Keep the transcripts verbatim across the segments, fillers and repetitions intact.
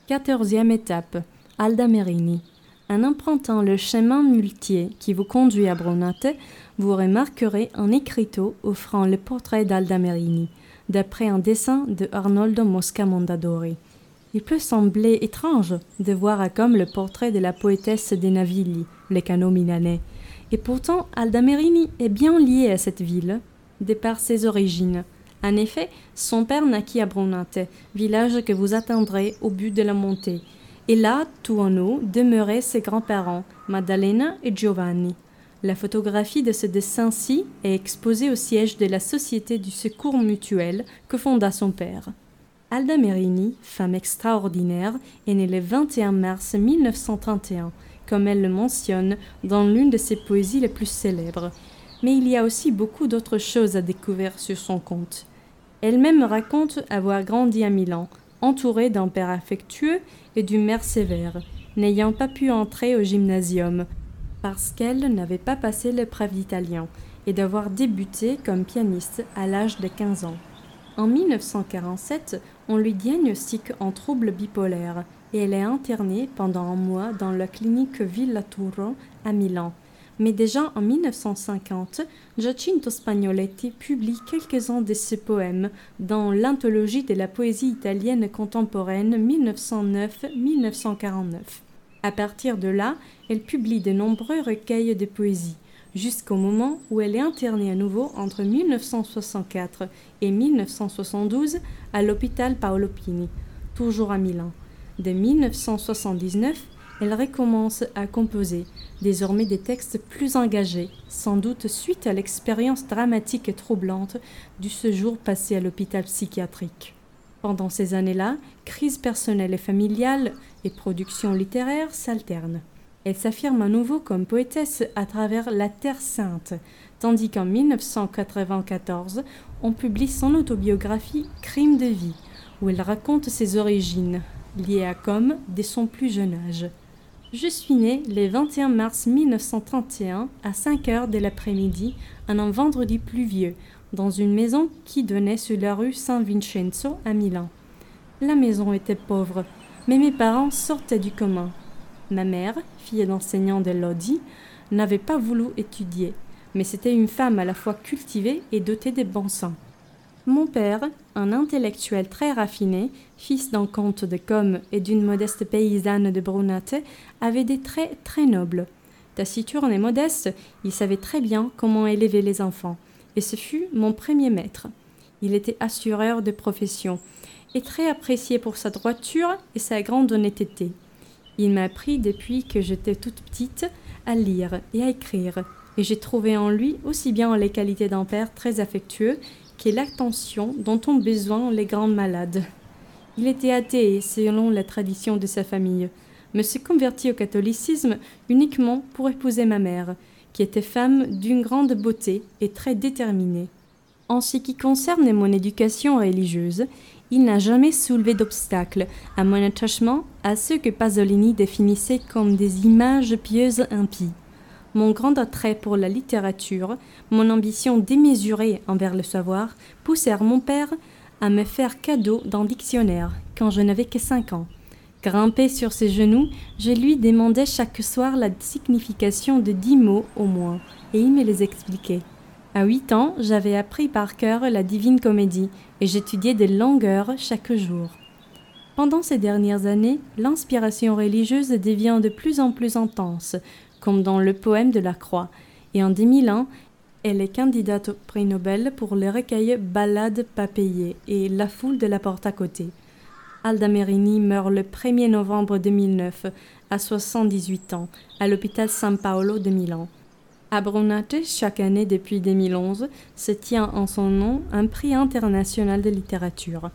Quatorzième étape, Aldamerini. En empruntant le chemin muletier qui vous conduit à Bronate, vous remarquerez un écriteau offrant le portrait d'Aldamerini, d'après un dessin de Arnoldo Mosca Mondadori. Il peut sembler étrange de voir à comme le portrait de la poétesse des Navigli, les canaux milanais. Et pourtant, Aldamerini est bien lié à cette ville, de par ses origines. En effet, son père naquit à Bronate, village que vous atteindrez au but de la montée. Et là, tout en haut, demeuraient ses grands-parents, Maddalena et Giovanni. La photographie de ce dessin-ci est exposée au siège de la Société du Secours Mutuel que fonda son père. Aldamerini, femme extraordinaire, est née le vingt et un mars mille neuf cent trente et un, comme elle le mentionne dans l'une de ses poésies les plus célèbres. Mais il y a aussi beaucoup d'autres choses à découvrir sur son compte. Elle-même raconte avoir grandi à Milan, entourée d'un père affectueux et d'une mère sévère, n'ayant pas pu entrer au gymnasium parce qu'elle n'avait pas passé l'épreuve d'italien et d'avoir débuté comme pianiste à l'âge de quinze ans. En mille neuf cent quarante-sept, on lui diagnostique un trouble bipolaire et elle est internée pendant un mois dans la clinique Villa Turro à Milan. Mais déjà en mille neuf cent cinquante, Giacinto Spagnoletti publie quelques-uns de ses poèmes dans l'anthologie de la poésie italienne contemporaine mille neuf cent neuf à mille neuf cent quarante-neuf. À partir de là, elle publie de nombreux recueils de poésie, jusqu'au moment où elle est internée à nouveau entre mille neuf cent soixante-quatre et mille neuf cent soixante-douze à l'hôpital Paolo Pini, toujours à Milan. De mille neuf cent soixante-dix-neuf, elle recommence à composer, désormais des textes plus engagés, sans doute suite à l'expérience dramatique et troublante du séjour passé à l'hôpital psychiatrique. Pendant ces années-là, crise personnelle et familiale et production littéraire s'alternent. Elle s'affirme à nouveau comme poétesse à travers La Terre Sainte, tandis qu'en mille neuf cent quatre-vingt-quatorze, on publie son autobiographie Crime de vie, où elle raconte ses origines, liées à Com dès son plus jeune âge. Je suis née le vingt et un mars mille neuf cent trente et un à cinq heures de l'après-midi, en un vendredi pluvieux, dans une maison qui donnait sur la rue San Vincenzo à Milan. La maison était pauvre, mais mes parents sortaient du commun. Ma mère, fille d'enseignant de Lodi, n'avait pas voulu étudier, mais c'était une femme à la fois cultivée et dotée de bon sens. Mon père, un intellectuel très raffiné, fils d'un comte de Com et d'une modeste paysanne de Bronate, avait des traits très nobles. Taciturne et modeste, il savait très bien comment élever les enfants, et ce fut mon premier maître. Il était assureur de profession, et très apprécié pour sa droiture et sa grande honnêteté. Il m'a appris depuis que j'étais toute petite à lire et à écrire, et j'ai trouvé en lui aussi bien les qualités d'un père très affectueux que l'attention dont ont besoin les grands malades. Il était athée selon la tradition de sa famille, mais se convertit au catholicisme uniquement pour épouser ma mère, qui était femme d'une grande beauté et très déterminée. En ce qui concerne mon éducation religieuse, il n'a jamais soulevé d'obstacle à mon attachement à ceux que Pasolini définissait comme des images pieuses impies. Mon grand attrait pour la littérature, mon ambition démesurée envers le savoir, poussèrent mon père à me faire cadeau d'un dictionnaire quand je n'avais que cinq ans. Grimpé sur ses genoux, je lui demandais chaque soir la signification de dix mots au moins, et il me les expliquait. À huit ans, j'avais appris par cœur la Divine Comédie, et j'étudiais des longues heures chaque jour. Pendant ces dernières années, l'inspiration religieuse devient de plus en plus intense, comme dans le poème de la Croix, et en deux mille un, elle est candidate au prix Nobel pour le recueil Ballades pas payées et La foule de la porte à côté. Aldamerini meurt le premier novembre deux mille neuf, à soixante-dix-huit ans, à l'hôpital San Paolo de Milan. À Bronate, chaque année depuis deux mille onze, se tient en son nom un prix international de littérature.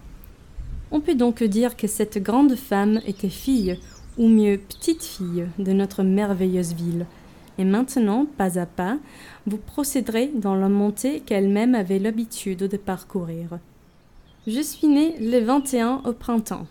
On peut donc dire que cette grande femme était fille, ou mieux petite-fille, de notre merveilleuse ville. Et maintenant, pas à pas, vous procéderez dans la montée qu'elle-même avait l'habitude de parcourir. Je suis née le vingt et un au printemps.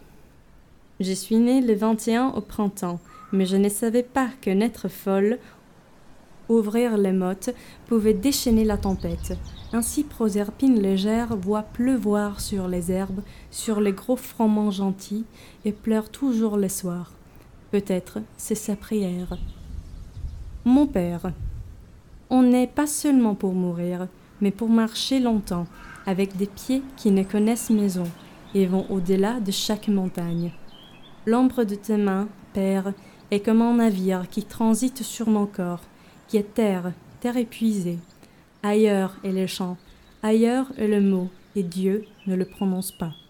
Je suis née le vingt et un au printemps, mais je ne savais pas que naître folle ouvrir les mottes, pouvait déchaîner la tempête. Ainsi Proserpine légère voit pleuvoir sur les herbes, sur les gros froment gentils, et pleure toujours le soir. Peut-être c'est sa prière. Mon père, on n'est pas seulement pour mourir, mais pour marcher longtemps, avec des pieds qui ne connaissent maison, et vont au-delà de chaque montagne. L'ombre de tes mains, Père, est comme un navire qui transite sur mon corps, qui est terre, terre épuisée. Ailleurs est le chant, ailleurs est le mot, et Dieu ne le prononce pas.